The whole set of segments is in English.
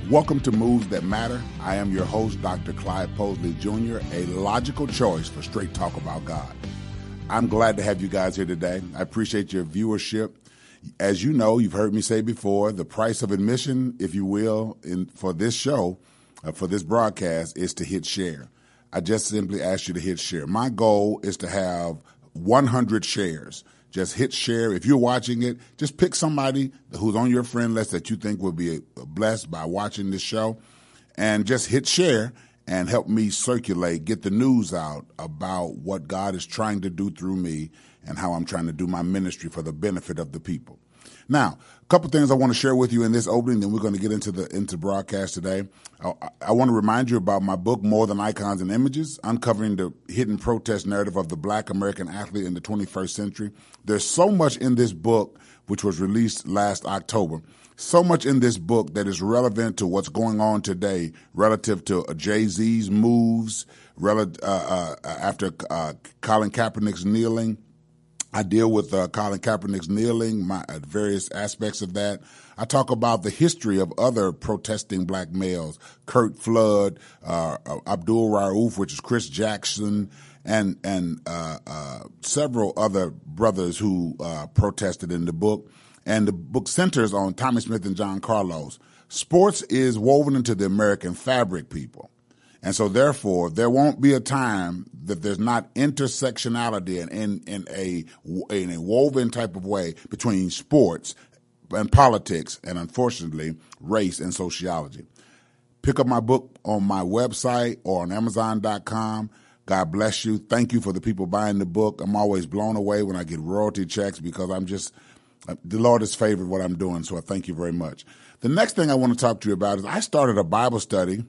Welcome to Moves That Matter. I am your host, Dr. Clyde Posley Jr., a logical choice for straight talk about God. I'm glad to have you guys here today. I appreciate your viewership. As you know, you've heard me say before, the price of admission, if you will, for this show, for this broadcast, is to hit share. I just simply ask you to hit share. My goal is to have 100 shares. Just hit share. If you're watching it, just pick somebody who's on your friend list that you think will be blessed by watching this show, and just hit share and help me circulate, get the news out about what God is trying to do through me and how I'm trying to do my ministry for the benefit of the people. Now, a couple things I want to share with you in this opening, then we're going to get into broadcast today. I want to remind you about my book, More Than Icons and Images, Uncovering the Hidden Protest Narrative of the Black American Athlete in the 21st Century. There's so much in this book, which was released last October, so much in this book that is relevant to what's going on today relative to Jay-Z's moves, after Colin Kaepernick's kneeling. I deal with Colin Kaepernick's kneeling, various aspects of that. I talk about the history of other protesting black males, Curt Flood, Abdul Rauf, which is Chris Jackson, and several other brothers who protested in the book. And the book centers on Tommie Smith and John Carlos. Sports is woven into the American fabric, people. And so, therefore, there won't be a time that there's not intersectionality and in a woven type of way between sports and politics and, unfortunately, race and sociology. Pick up my book on my website or on Amazon.com. God bless you. Thank you for the people buying the book. I'm always blown away when I get royalty checks because the Lord has favored what I'm doing, so I thank you very much. The next thing I want to talk to you about is I started a Bible study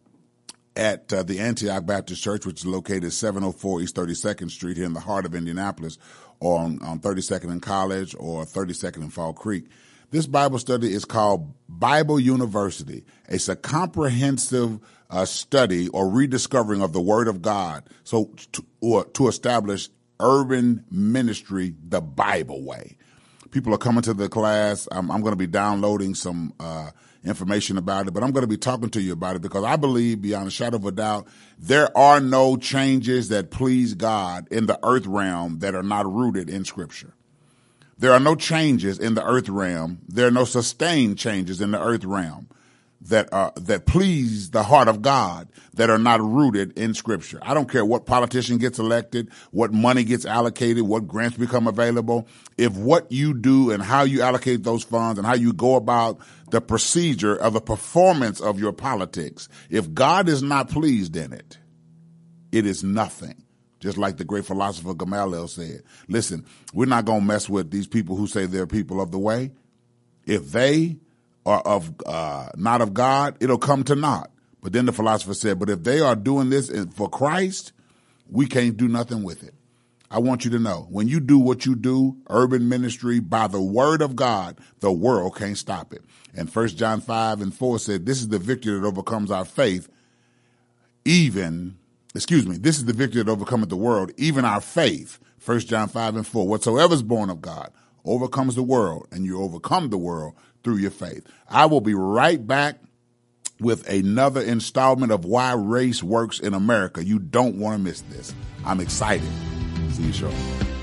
at the Antioch Baptist Church, which is located at 704 East 32nd Street here in the heart of Indianapolis, or on 32nd and College or 32nd and Fall Creek. This Bible study is called Bible University. It's a comprehensive study or rediscovering of the Word of God, so to establish urban ministry the Bible way. People are coming to the class. I'm going to be downloading some information about it, but I'm going to be talking to you about it because I believe beyond a shadow of a doubt, there are no changes that please God in the earth realm that are not rooted in Scripture. There are no changes in the earth realm. There are no sustained changes in the earth realm that please the heart of God that are not rooted in Scripture. I don't care what politician gets elected, what money gets allocated, what grants become available. If what you do and how you allocate those funds and how you go about the procedure of the performance of your politics, if God is not pleased in it, it is nothing. Just like the great philosopher Gamaliel said, listen, we're not going to mess with these people who say they're people of the way. If they are not of God, it'll come to naught. But then the philosopher said, but if they are doing this for Christ, we can't do nothing with it. I want you to know, when you do what you do, urban ministry, by the word of God, the world can't stop it. And 1 John 5:4 said, this is the victory that overcomes our faith, this is the victory that overcometh the world, even our faith. 1 John 5:4, whatsoever is born of God overcomes the world, and you overcome the world through your faith. I will be right back with another installment of Why Race Works in America. You don't want to miss this. I'm excited. See you shortly.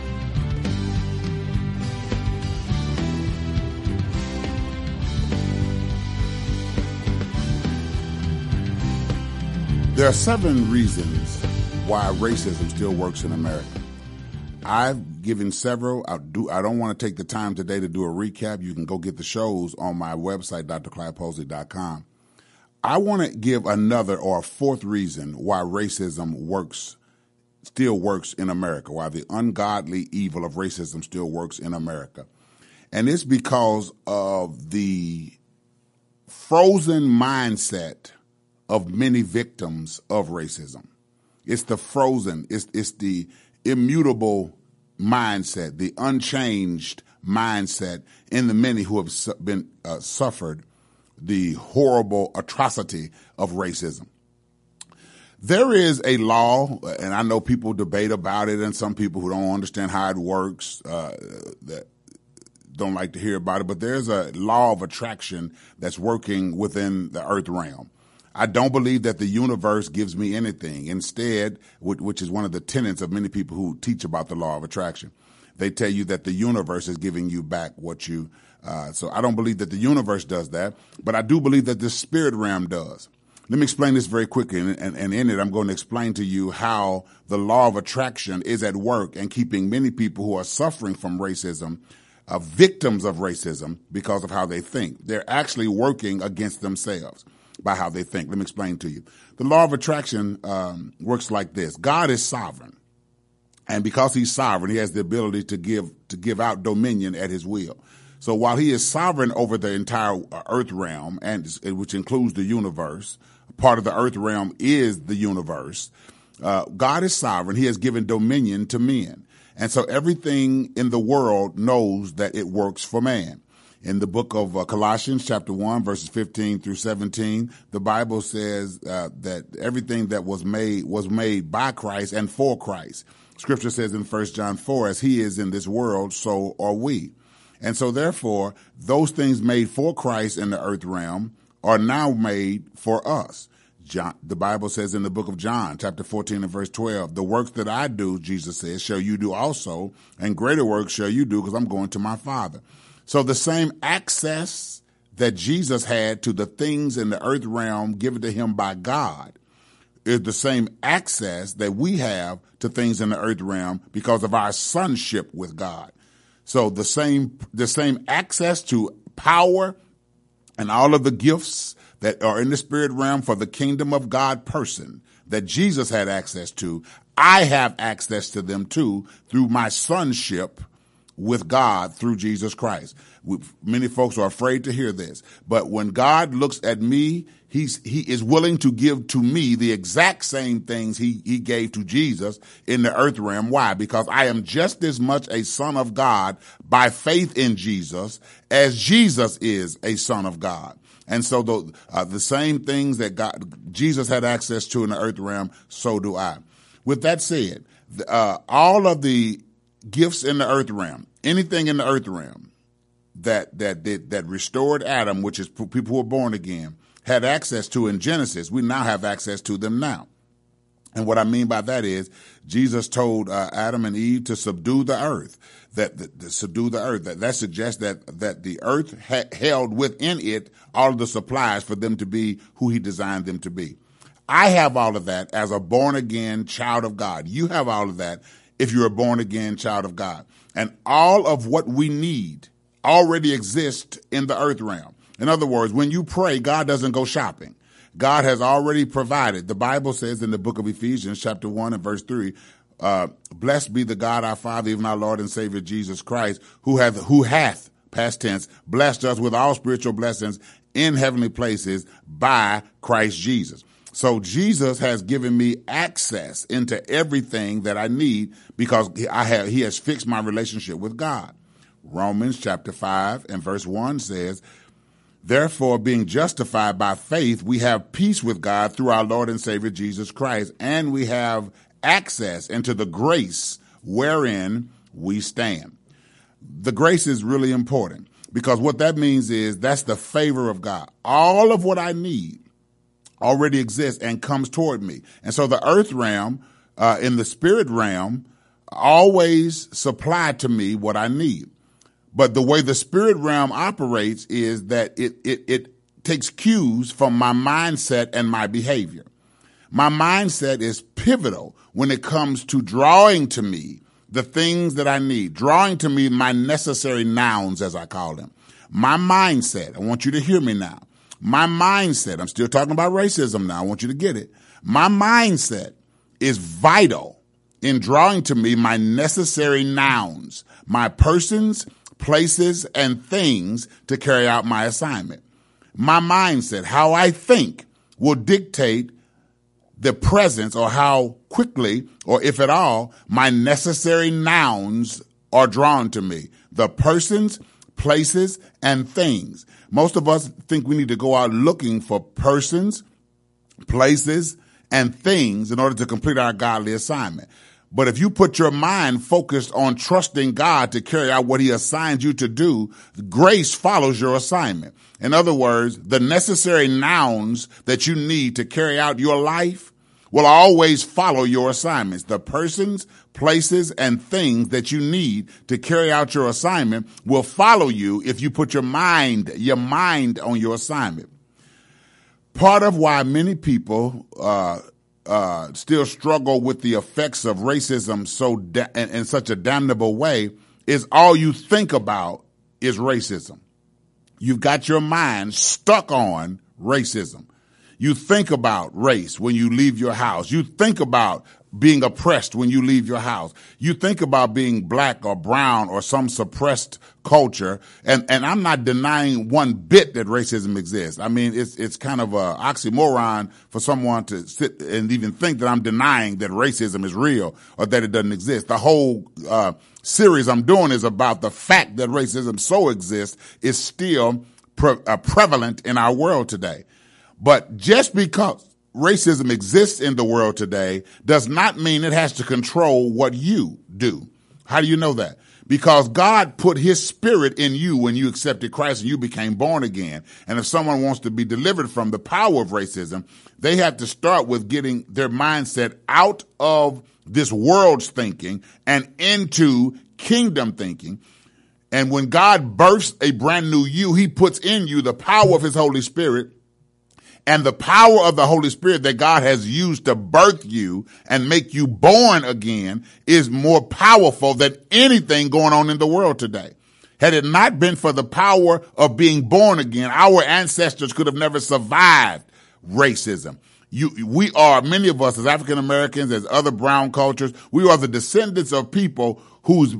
There are 7 reasons why racism still works in America. I've given several. I don't want to take the time today to do a recap. You can go get the shows on my website, drclydeposley.com. I want to give another or a 4th reason why racism still works in America, why the ungodly evil of racism still works in America. And it's because of the frozen mindset of many victims of racism. It's the immutable mindset, the unchanged mindset in the many who have been suffered the horrible atrocity of racism. There is a law, and I know people debate about it, and some people who don't understand how it works, don't like to hear about it, but there's a law of attraction that's working within the earth realm. I don't believe that the universe gives me anything. Instead, which is one of the tenets of many people who teach about the law of attraction, they tell you that the universe is giving you back what you, so I don't believe that the universe does that, but I do believe that the spirit realm does. Let me explain this very quickly, and in it, I'm going to explain to you how the law of attraction is at work and keeping many people who are suffering from racism, victims of racism, because of how they think. They're actually working against themselves by how they think. Let me explain to you. The law of attraction works like this. God is sovereign, and because he's sovereign, he has the ability to give out dominion at his will. So while he is sovereign over the entire earth realm, and which includes the universe, part of the earth realm is the universe. God is sovereign. He has given dominion to men. And so everything in the world knows that it works for man. In the book of Colossians chapter 1, verses 15 through 17, the Bible says that everything that was made by Christ and for Christ. Scripture says in 1 John 4, as he is in this world, so are we. And so therefore, those things made for Christ in the earth realm are now made for us. The Bible says in the book of John, chapter 14 and verse 12, the works that I do, Jesus says, shall you do also, and greater works shall you do, because I'm going to my Father. So the same access that Jesus had to the things in the earth realm given to him by God is the same access that we have to things in the earth realm because of our sonship with God. So the same access to power and all of the gifts that are in the spirit realm for the kingdom of God person that Jesus had access to, I have access to them too through my sonship with God through Jesus Christ. Many folks are afraid to hear this, but when God looks at me, he is willing to give to me the exact same things he gave to Jesus in the earth realm. Why? Because I am just as much a son of God by faith in Jesus as Jesus is a son of God. And so the same things that Jesus had access to in the earth realm, so do I. With that said, all of the gifts in the earth realm, anything in the earth realm that restored Adam, which is people who are born again, had access to in Genesis, we now have access to them now. And what I mean by that is Jesus told Adam and Eve to subdue the earth, subdue the earth. That suggests that the earth held within it all of the supplies for them to be who he designed them to be. I have all of that as a born-again child of God. You have all of that if you're a born-again child of God. And all of what we need already exists in the earth realm. In other words, when you pray, God doesn't go shopping. God has already provided. The Bible says in the book of Ephesians, chapter 1 and verse 3, blessed be the God our Father, even our Lord and Savior Jesus Christ, who hath, past tense, blessed us with all spiritual blessings in heavenly places by Christ Jesus. So Jesus has given me access into everything that I need because he has fixed my relationship with God. Romans chapter 5 and verse 1 says, therefore, being justified by faith, we have peace with God through our Lord and Savior Jesus Christ, and we have access into the grace wherein we stand. The grace is really important because what that means is that's the favor of God. All of what I need already exists and comes toward me. And so the earth realm, in the spirit realm, always supply to me what I need. But the way the spirit realm operates is that it takes cues from my mindset and my behavior. My mindset is pivotal when it comes to drawing to me the things that I need, drawing to me my necessary nouns, as I call them. My mindset, I want you to hear me now. My mindset, I'm still talking about racism now, I want you to get it. My mindset is vital in drawing to me my necessary nouns, my persons, places, and things to carry out my assignment. My mindset, how I think, will dictate the presence or how quickly, or if at all, my necessary nouns are drawn to me. The persons, places, and things. Most of us think we need to go out looking for persons, places, and things in order to complete our godly assignment. But if you put your mind focused on trusting God to carry out what he assigned you to do, grace follows your assignment. In other words, the necessary nouns that you need to carry out your life will always follow your assignments. The persons, places, and things that you need to carry out your assignment will follow you if you put your mind on your assignment. Part of why many people still struggle with the effects of racism in such a damnable way is all you think about is racism. You've got your mind stuck on racism. You think about race when you leave your house. You think about being oppressed when you leave your house. You think about being black or brown or some suppressed culture. And I'm not denying one bit that racism exists. I mean, it's kind of a oxymoron for someone to sit and even think that I'm denying that racism is real or that it doesn't exist. The whole series I'm doing is about the fact that racism so exists is still prevalent in our world today. But just because racism exists in the world today does not mean it has to control what you do. How do you know that? Because God put his spirit in you when you accepted Christ and you became born again. And if someone wants to be delivered from the power of racism, they have to start with getting their mindset out of this world's thinking and into kingdom thinking. And when God births a brand new you, he puts in you the power of his Holy Spirit. And the power of the Holy Spirit that God has used to birth you and make you born again is more powerful than anything going on in the world today. Had it not been for the power of being born again, our ancestors could have never survived racism. We are, many of us as African Americans, as other brown cultures, we are the descendants of people whose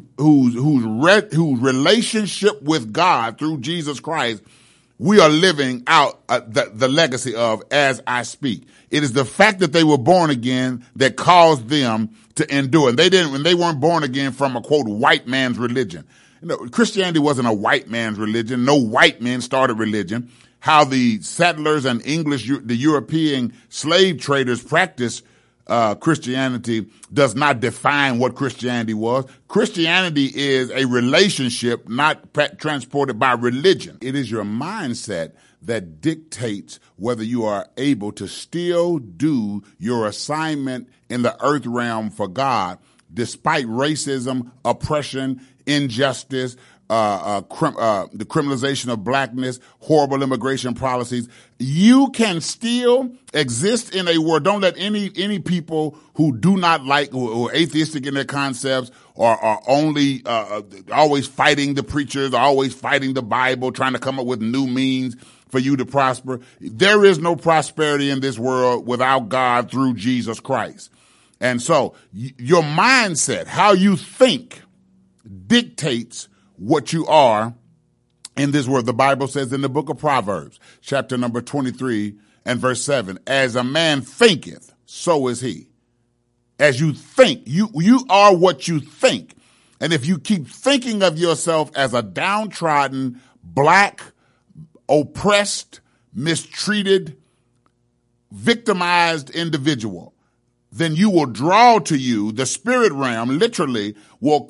relationship with God through Jesus Christ we are living out the legacy of as I speak. It is the fact that they were born again that caused them to endure. And they weren't born again from a quote white man's religion. You know, Christianity wasn't a white man's religion. No white men started religion. How the settlers and the European slave traders practiced Christianity does not define what Christianity was. Christianity is a relationship not transported by religion. It is your mindset that dictates whether you are able to still do your assignment in the earth realm for God, despite racism, oppression, injustice, the criminalization of blackness, horrible immigration policies. You can still exist in a world. Don't let any people who do not like, who are atheistic in their concepts, or are only always fighting the preachers, always fighting the Bible, trying to come up with new means for you to prosper. There is no prosperity in this world without God through Jesus Christ. And so your mindset, how you think, dictates what you are in this world. The Bible says in the book of Proverbs, chapter number 23 and verse 7, as a man thinketh, so is he. As you think, you are what you think. And if you keep thinking of yourself as a downtrodden, black, oppressed, mistreated, victimized individual, then you will draw to you, the spirit realm literally will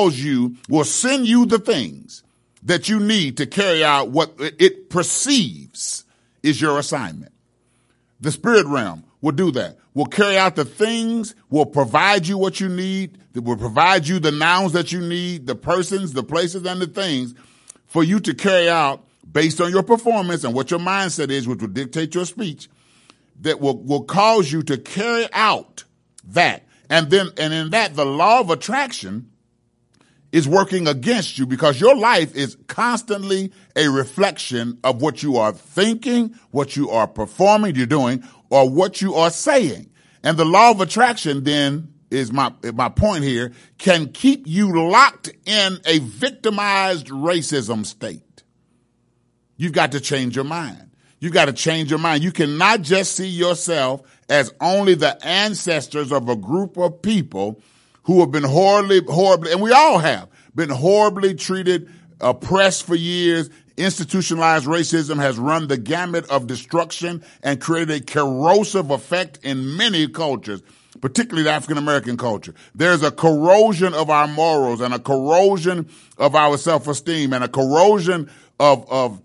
send you the things that you need to carry out what it perceives is your assignment. The spirit realm will do that, will carry out the things, will provide you what you need, that will provide you the nouns that you need, the persons, the places, and the things for you to carry out based on your performance and what your mindset is, which will dictate your speech, that will cause you to carry out that. And in that, the law of attraction is working against you because your life is constantly a reflection of what you are thinking, what you are performing, you're doing, or what you are saying. And the law of attraction then is my point here, can keep you locked in a victimized racism state. You've got to change your mind. You got to change your mind. You cannot just see yourself as only the ancestors of a group of people who have been horribly, and we all have been horribly treated, oppressed for years. Institutionalized racism has run the gamut of destruction and created a corrosive effect in many cultures. particularly the African American culture. There's a corrosion of our morals and a corrosion of our self-esteem and a corrosion of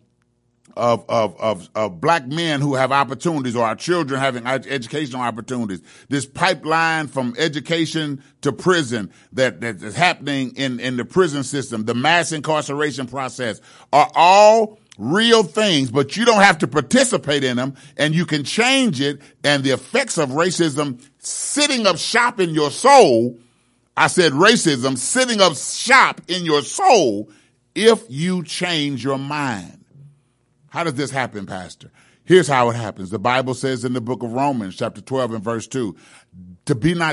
black men who have opportunities, or our children having educational opportunities. This pipeline from education to prison that is happening in the prison system, the mass incarceration process, are all real things, but you don't have to participate in them, and you can change it. And the effects of racism sitting up shop in your soul, I said racism sitting up shop in your soul, if you change your mind. How does this happen, Pastor? Here's how it happens. The Bible says in the book of Romans, chapter 12 and verse 2, to be not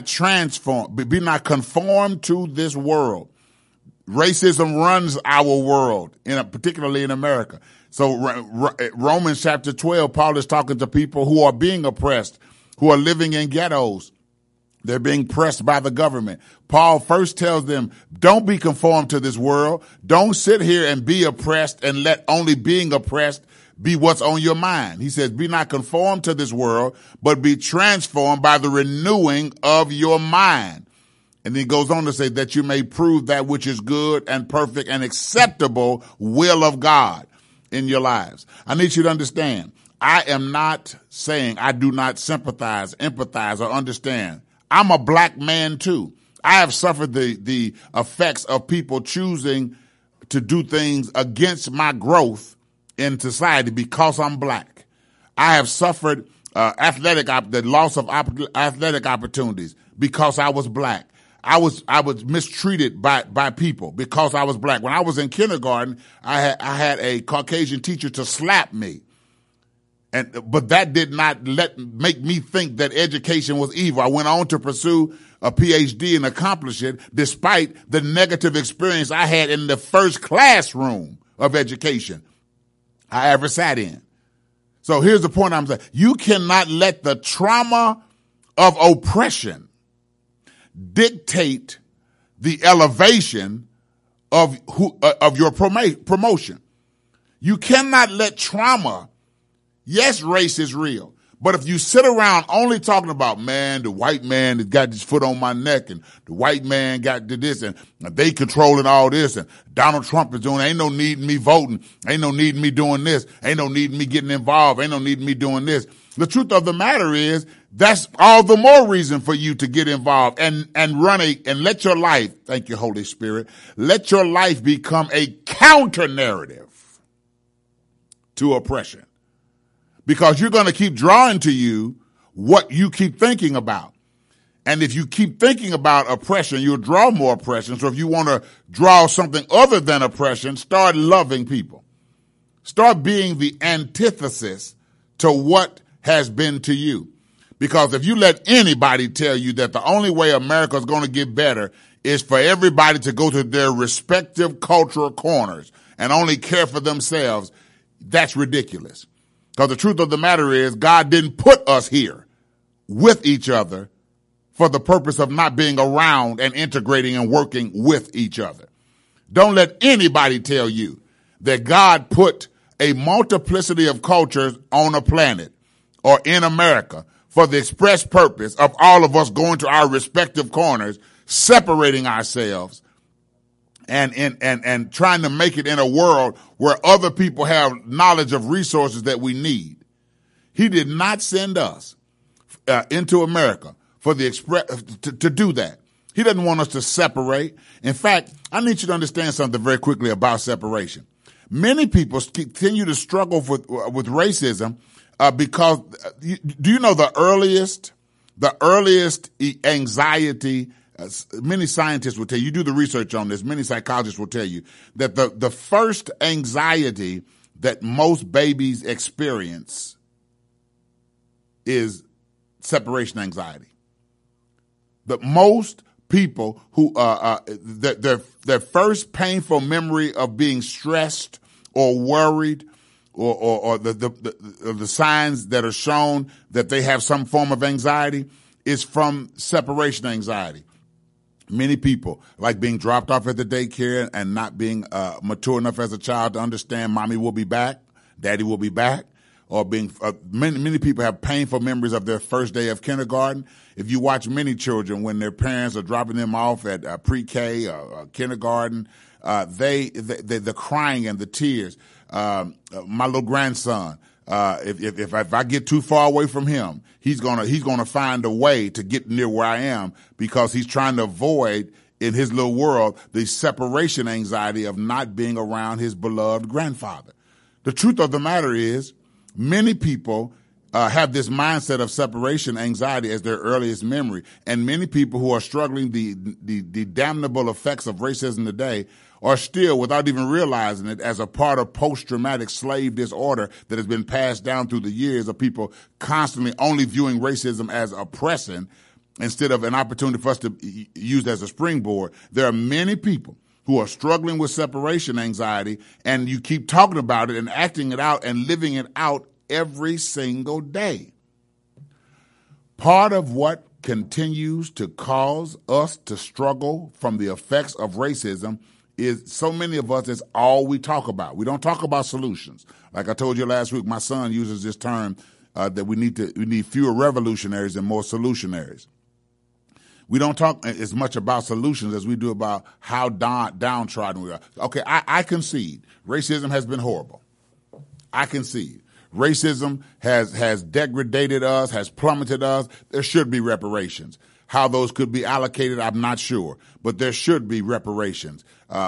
conformed to this world. Racism runs our world, particularly in America. So Romans chapter 12, Paul is talking to people who are being oppressed, who are living in ghettos. They're being pressed by the government. Paul first tells them, don't be conformed to this world. Don't sit here and be oppressed and let only being oppressed be what's on your mind. He says, be not conformed to this world, but be transformed by the renewing of your mind. And then he goes on to say that you may prove that which is good and perfect and acceptable will of God in your lives. I need you to understand, I am not saying I do not sympathize, empathize, or understand. I'm a black man too. I have suffered the effects of people choosing to do things against my growth in society because I'm black. I have suffered the loss of athletic opportunities because I was black. I was mistreated by people because I was black. When I was in kindergarten, I had a Caucasian teacher to slap me. But that did not make me think that education was evil. I went on to pursue a PhD and accomplish it despite the negative experience I had in the first classroom of education I ever sat in. So here's the point I'm saying. You cannot let the trauma of oppression dictate the elevation of your promotion. You cannot let trauma. Yes, race is real. But if you sit around only talking about, man, the white man has got his foot on my neck, and the white man got this, and they controlling all this, and Donald Trump is doing, ain't no need in me voting, ain't no need in me doing this, ain't no need in me getting involved, ain't no need in me doing this. The truth of the matter is, that's all the more reason for you to get involved and and let your life, thank you, Holy Spirit, let your life become a counter narrative to oppression. Because you're going to keep drawing to you what you keep thinking about. And if you keep thinking about oppression, you'll draw more oppression. So if you want to draw something other than oppression, start loving people. Start being the antithesis to what has been to you. Because if you let anybody tell you that the only way America is going to get better is for everybody to go to their respective cultural corners and only care for themselves, that's ridiculous. Because the truth of the matter is, God didn't put us here with each other for the purpose of not being around and integrating and working with each other. Don't let anybody tell you that God put a multiplicity of cultures on a planet or in America for the express purpose of all of us going to our respective corners, separating ourselves, and trying to make it in a world where other people have knowledge of resources that we need. He did not send us into America for the to do that. He doesn't want us to separate. In fact, I need you to understand something very quickly about separation. Many people continue to struggle with racism because do you know the earliest anxiety? Many scientists will tell you, you do the research on this, many psychologists will tell you that the first anxiety that most babies experience is separation anxiety. But most people who their first painful memory of being stressed or worried or the signs that are shown that they have some form of anxiety is from separation anxiety. Many people, like being dropped off at the daycare and not being mature enough as a child to understand mommy will be back, daddy will be back, or being, many people have painful memories of their first day of kindergarten. If you watch many children when their parents are dropping them off at pre-K or kindergarten, the crying and the tears. My little grandson, if I get too far away from him, he's gonna find a way to get near where I am, because he's trying to avoid, in his little world, the separation anxiety of not being around his beloved grandfather. The truth of the matter is, many people have this mindset of separation anxiety as their earliest memory, and many people who are struggling the damnable effects of racism today are still, without even realizing it, as a part of post-traumatic slave disorder that has been passed down through the years of people constantly only viewing racism as oppressing instead of an opportunity for us to use it as a springboard. There are many people who are struggling with separation anxiety, and you keep talking about it and acting it out and living it out every single day. Part of what continues to cause us to struggle from the effects of racism is so many of us, it's all we talk about. We don't talk about solutions. Like I told you last week, my son uses this term that we need fewer revolutionaries and more solutionaries. We don't talk as much about solutions as we do about how downtrodden we are. Okay, I concede. Racism has been horrible. I concede. Racism has degraded us, has plummeted us. There should be reparations. How those could be allocated, I'm not sure, but there should be reparations.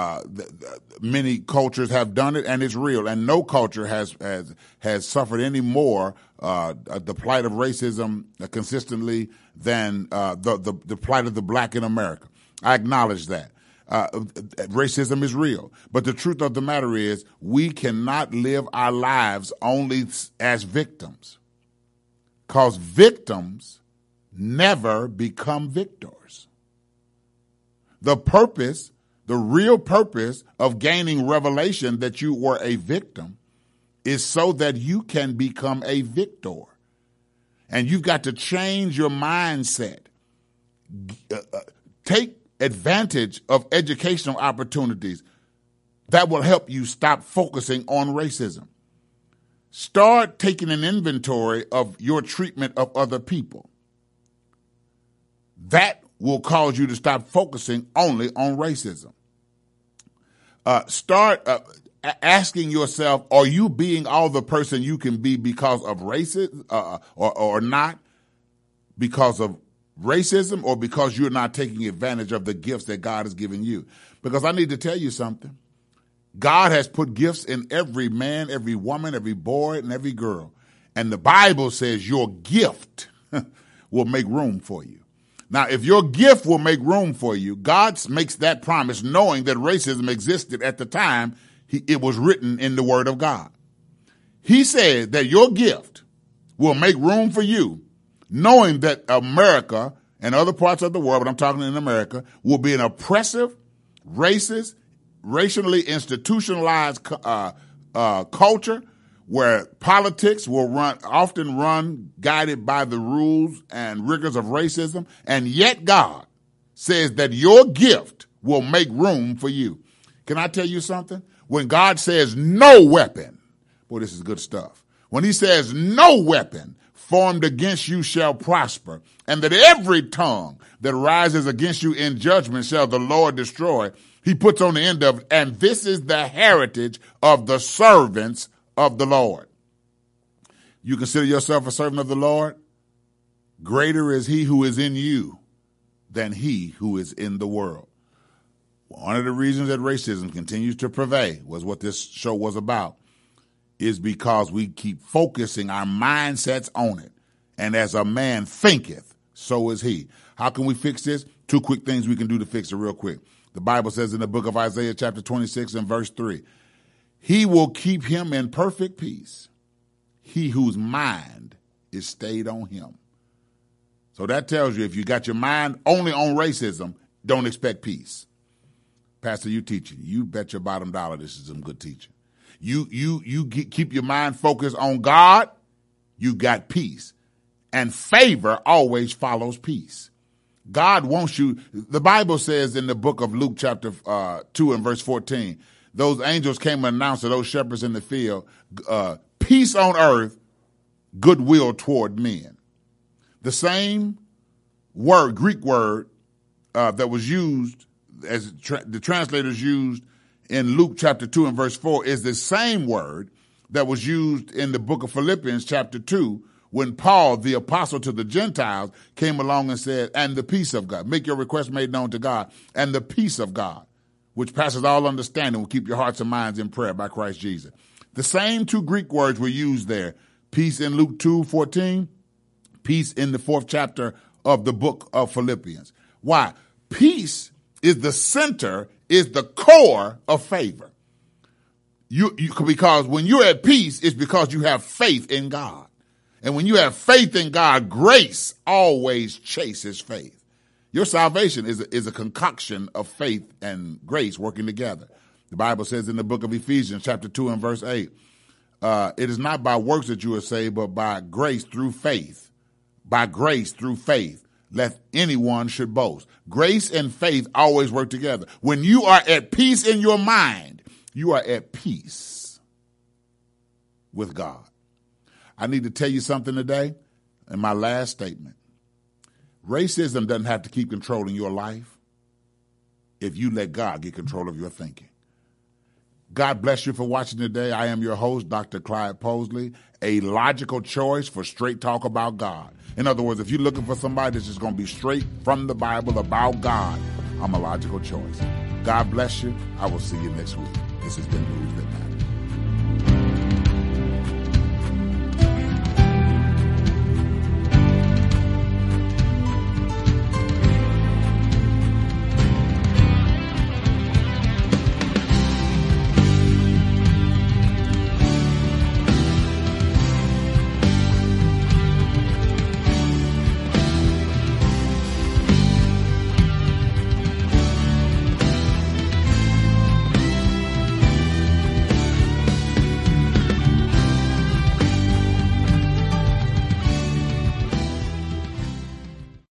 Many cultures have done it, and it's real. And no culture has suffered any more the plight of racism consistently than the plight of the black in America. I acknowledge that. Racism is real. But the truth of the matter is, we cannot live our lives only as victims, because victims never become victors. The real purpose of gaining revelation that you were a victim is so that you can become a victor. And you've got to change your mindset. Take advantage of educational opportunities that will help you stop focusing on racism. Start taking an inventory of your treatment of other people. That will cause you to stop focusing only on racism. Start asking yourself, are you being all the person you can be because of racism or not? Because of racism, or because you're not taking advantage of the gifts that God has given you? Because I need to tell you something. God has put gifts in every man, every woman, every boy, and every girl. And the Bible says your gift will make room for you. Now, if your gift will make room for you, God makes that promise knowing that racism existed at the time it was written in the Word of God. He said that your gift will make room for you, knowing that America and other parts of the world, but I'm talking in America, will be an oppressive, racist, racially institutionalized culture where politics will often run guided by the rules and rigors of racism, and yet God says that your gift will make room for you. Can I tell you something? When God says no weapon, boy, this is good stuff. When he says no weapon formed against you shall prosper, and that every tongue that rises against you in judgment shall the Lord destroy, he puts on the end of it, and this is the heritage of the servants of the Lord. You consider yourself a servant of the Lord? Greater is he who is in you than he who is in the world. One of the reasons that racism continues to prevail, was what this show was about, is because we keep focusing our mindsets on it. And as a man thinketh, so is he. How can we fix this? 2 quick things we can do to fix it real quick. The Bible says in the book of Isaiah chapter 26 and verse 3, he will keep him in perfect peace, he whose mind is stayed on him. So that tells you if you got your mind only on racism, don't expect peace. Pastor, you teaching. You bet your bottom dollar this is some good teaching. You keep your mind focused on God, you got peace. And favor always follows peace. God wants you. The Bible says in the book of Luke chapter 2 and verse 14, those angels came and announced to those shepherds in the field, peace on earth goodwill toward men. The same word, Greek word, that was used, as the translators used in Luke chapter 2 and verse 4, is the same word that was used in the book of Philippians chapter 2, when Paul, the apostle to the Gentiles, came along and said, and the peace of God, make your request made known to God, and the peace of God, which passes all understanding, will keep your hearts and minds in prayer by Christ Jesus. The same two Greek words were used there. Peace in Luke 2:14, peace in the 4th chapter of the book of Philippians. Why? Peace is the center, is the core of favor. Because when you're at peace, it's because you have faith in God. And when you have faith in God, grace always chases faith. Your salvation is a concoction of faith and grace working together. The Bible says in the book of Ephesians chapter 2 and verse 8, it is not by works that you are saved, but by grace through faith. By grace through faith, lest anyone should boast. Grace and faith always work together. When you are at peace in your mind, you are at peace with God. I need to tell you something today in my last statement. Racism doesn't have to keep controlling your life if you let God get control of your thinking. God bless you for watching today. I am your host, Dr. Clyde Posley, a logical choice for straight talk about God. In other words, if you're looking for somebody that's just going to be straight from the Bible about God, I'm a logical choice. God bless you. I will see you next week. This has been News That Matters.